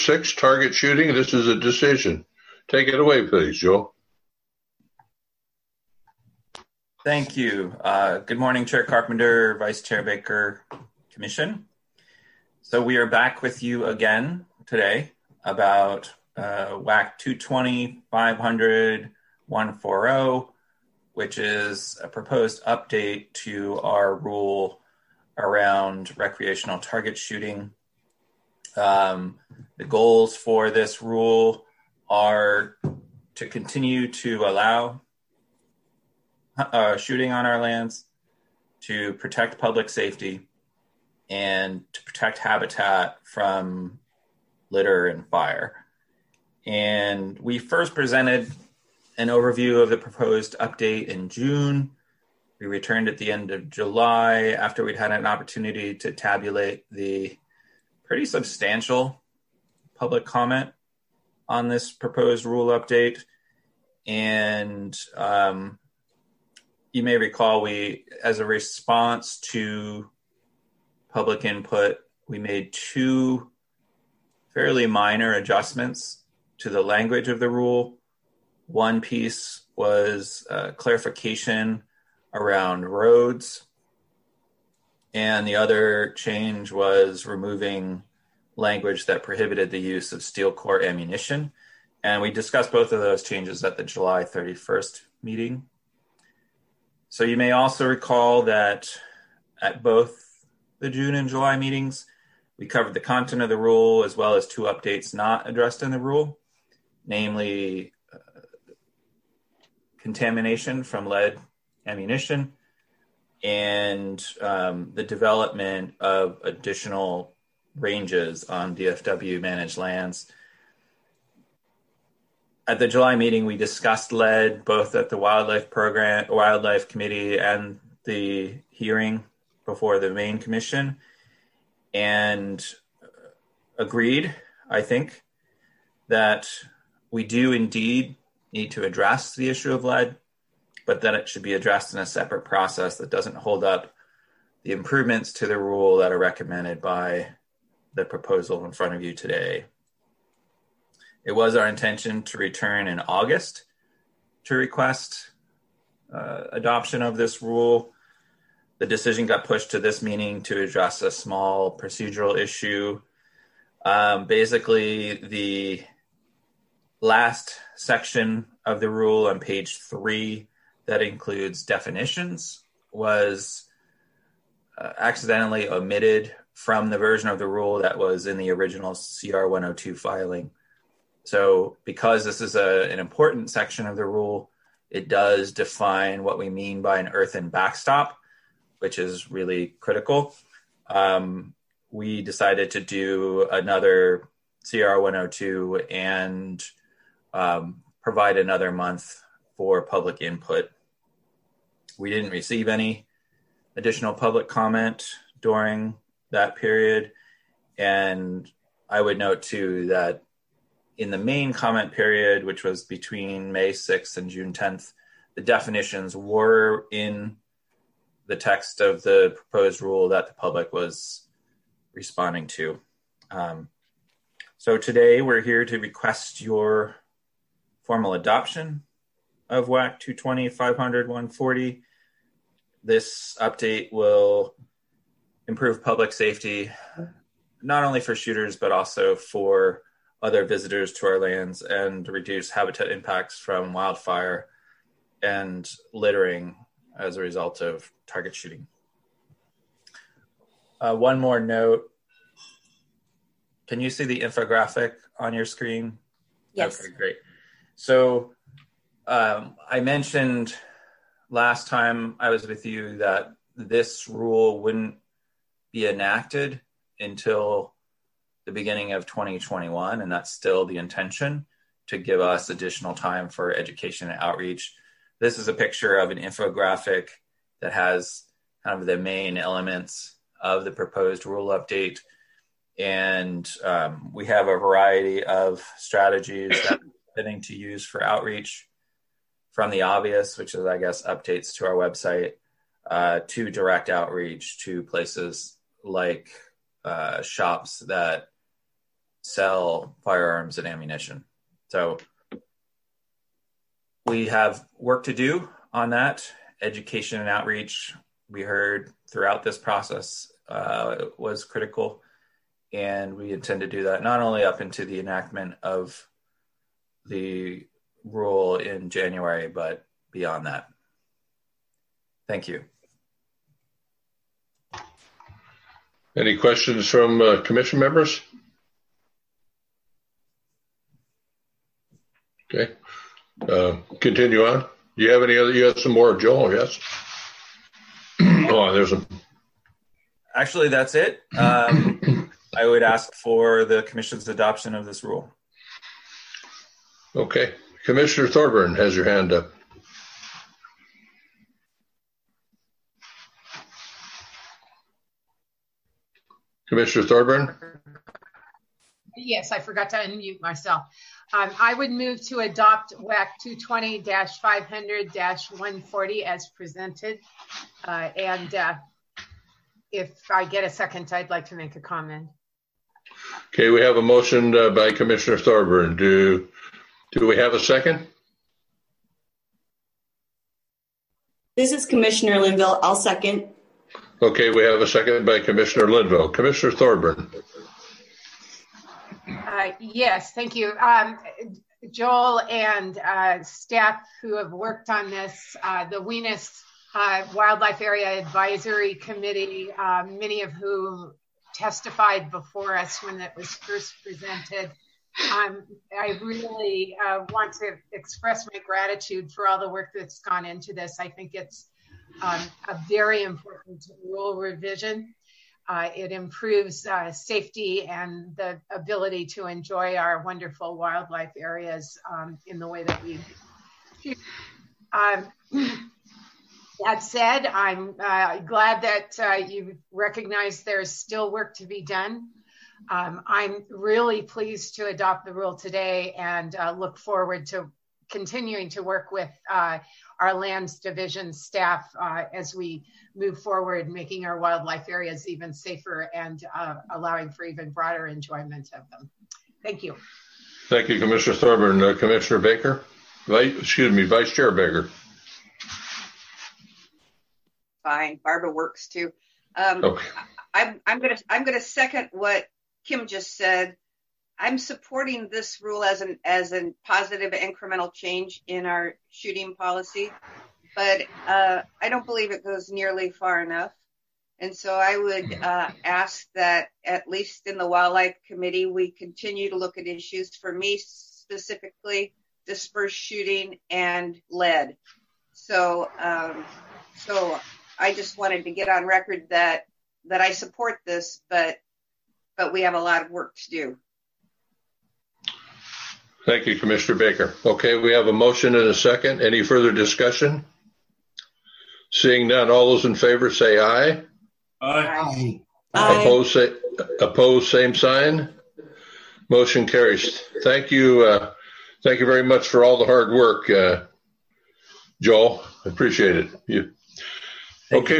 6, target shooting. This is a decision. Take it away, please, Joel. Thank you. Good morning, Chair Carpenter, Vice Chair Baker, Commission. So we are back with you again today about WAC 220-500-140, which is a proposed update to our rule around recreational target shooting. The goals for this rule are to continue to allow shooting on our lands, to protect public safety, and to protect habitat from litter and fire. And we first presented an overview of the proposed update in June. We returned at the end of July after we'd had an opportunity to tabulate the pretty substantial public comment on this proposed rule update. And you may recall we, as a response to public input, we made 2 fairly minor adjustments to the language of the rule. One piece was clarification around roads, and the other change was removing language that prohibited the use of steel core ammunition. And we discussed both of those changes at the July 31st meeting. So you may also recall that at both the June and July meetings, we covered the content of the rule as well as 2 updates not addressed in the rule, namely contamination from lead ammunition and the development of additional ranges on DFW managed lands. At the July meeting, we discussed lead both at the Wildlife Committee and the hearing before the Maine Commission, and agreed, I think, that we do indeed need to address the issue of lead, but that it should be addressed in a separate process that doesn't hold up the improvements to the rule that are recommended by the proposal in front of you today. It was our intention to return in August to request adoption of this rule. The decision got pushed to this meeting to address a small procedural issue. Basically, the last section of the rule on page 3 that includes definitions was accidentally omitted from the version of the rule that was in the original CR 102 filing. So because this is an important section of the rule, it does define what we mean by an earthen backstop, which is really critical. We decided to do another CR 102 and provide another month for public input. We didn't receive any additional public comment during that period. And I would note too that in the main comment period, which was between May 6th and June 10th, the definitions were in the text of the proposed rule that the public was responding to. So today we're here to request your formal adoption of WAC 220-500-140. This update will improve public safety, not only for shooters, but also for other visitors to our lands, and reduce habitat impacts from wildfire and littering as a result of target shooting. One more note. Can you see the infographic on your screen? Yes. Okay, great. So I mentioned last time I was with you that this rule wouldn't be enacted until the beginning of 2021, and that's still the intention, to give us additional time for education and outreach. This is a picture of an infographic that has kind of the main elements of the proposed rule update. And we have a variety of strategies that we're planning to use for outreach, from the obvious, which is, I guess, updates to our website, to direct outreach to places like shops that sell firearms and ammunition. So we have work to do on that. Education and outreach, we heard throughout this process, was critical. And we intend to do that not only up into the enactment of the rule in January, but beyond that. Thank you. Any questions from commission members? Okay. Continue on. Do you have any other? You have some more, Joel? Yes. Oh, there's a. Actually, that's it. I would ask for the commission's adoption of this rule. Okay. Commissioner Thorburn has your hand up. Commissioner Thorburn? Yes, I forgot to unmute myself. I would move to adopt WAC 220-500-140 as presented. And if I get a second, I'd like to make a comment. Okay, we have a motion by Commissioner Thorburn. Do we have a second? This is Commissioner Linville. I'll second. Okay, we have a second by Commissioner Linville. Commissioner Thorburn. Yes, thank you. Joel and staff who have worked on this, the Wenis Wildlife Area Advisory Committee, many of whom testified before us when it was first presented. I really want to express my gratitude for all the work that's gone into this. I think it's a very important rule revision. It improves safety and the ability to enjoy our wonderful wildlife areas in the way that we do. That said, I'm glad that you recognize there's still work to be done. I'm really pleased to adopt the rule today and look forward to continuing to work with our lands division staff as we move forward, making our wildlife areas even safer and allowing for even broader enjoyment of them. Thank you. Thank you, Commissioner Thorburn. Commissioner Baker, Vice Chair Baker. Fine, Barbara works too. Okay. I'm gonna second what Kim just said. I'm supporting this rule as a positive incremental change in our shooting policy, but I don't believe it goes nearly far enough. And so I would ask that at least in the Wildlife Committee, we continue to look at issues, for me specifically, dispersed shooting and lead. So I just wanted to get on record that I support this, but we have a lot of work to do. Thank you, Commissioner Baker. Okay, we have a motion and a second. Any further discussion? Seeing none, all those in favor say aye. Aye. Aye. Opposed, same sign. Motion carries. Thank you. Thank you very much for all the hard work, Joel. Appreciate it. Okay.